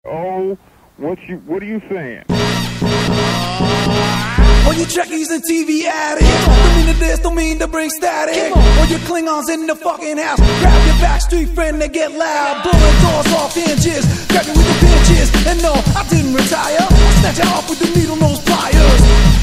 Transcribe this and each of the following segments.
Oh, what are you saying? All you Trekkies and TV addicts, don't mean to this, don't mean to bring static. All you Klingons in the fucking house, grab your backstreet friend and get loud. Blowing doors off hinges, grab you with the pinches. And no, I didn't retire, I snatch you off with the needle nose pliers.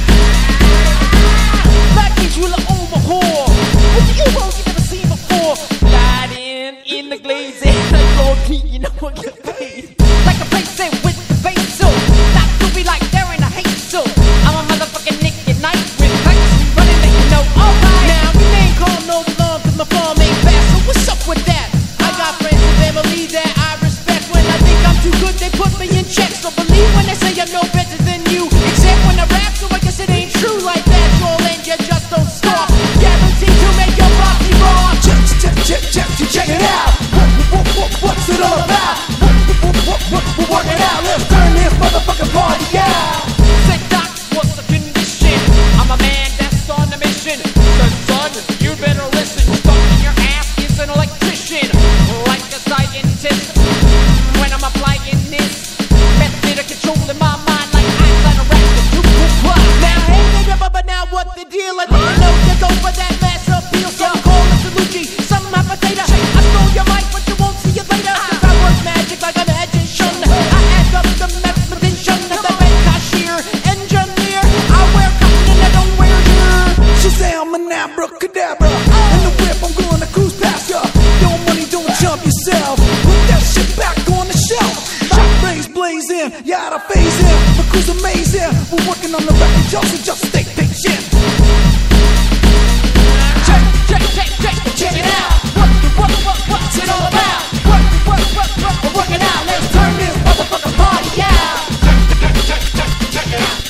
Like these will overhaul with the U-boats you never seen before. Sliding in the glaze and the gold key, you know what get paid. Like a place with the face so not to be like they're in a hate so. I'm a motherfucking Nick at night with pipes running that you know. Alright, now we ain't call no alarm cause my farm ain't fast. So what's up with that? I got friends and they believe that I respect. When I think I'm too good they put me in check. So believe when they say I'm no better than you. Except when I rap, so I guess it ain't true like that, Joel, and you just don't stop. Guaranteed to make your body raw. Check it out. What's it all about? We're working out. Let's turn this motherfucking party out. Say doc, what's the condition? I'm a man that's on a mission. Cause son, you better listen. Stuck in your ass is an electrician, like a scientist. When I'm applying this method of controlling my mind like Einstein or Raptor. Now hey nigga, but now what the deal? I didn't know you go for that mass appeal. So call it Salucci, some my potato. I stole your mic, but you won't see it later. Cause I work magic like a magician. I add up the mathematician, the bank cashier, engineer. I wear cotton and I don't wear gear. Shazam and abracadabra. In the whip, I'm gonna cruise past ya. Your money don't jump yourself. Put that shit back on the shelf. Shot rays blazing, yeah, the phase in. The crew's amazing. We're working on the record, y'all, so just stay patient. Check it out. What's it all about? We're working out. Let's turn this motherfucking party out. Check it out.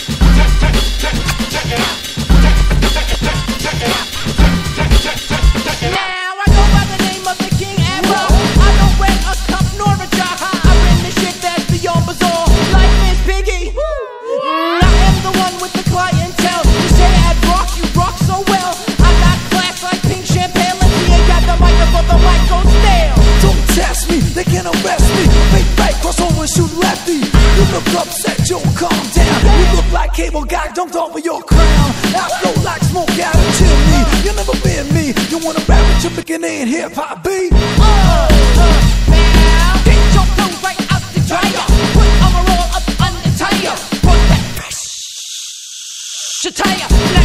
Now I go by the name of the King Abra. I don't wear a cup nor a jock. I bring the shit that's beyond bizarre. Like Miss Piggy. I am the one with the clientele. You say I'd rock, you rock so well. I got class like pink champagne. Like she ain't got the microphone, the mic goes stale. Don't test me, they can arrest me. Fake right, cross over, shoot lefty. You look upset, Joe, calm down. You look like cable guy dumped over your crown. I flow like smoke out of chimney. You'll never be me. You wanna rap with your pickin' in hip-hop beat? Now get your clothes right out the dryer. Put on a roll up on the tire. Put that fresh attire.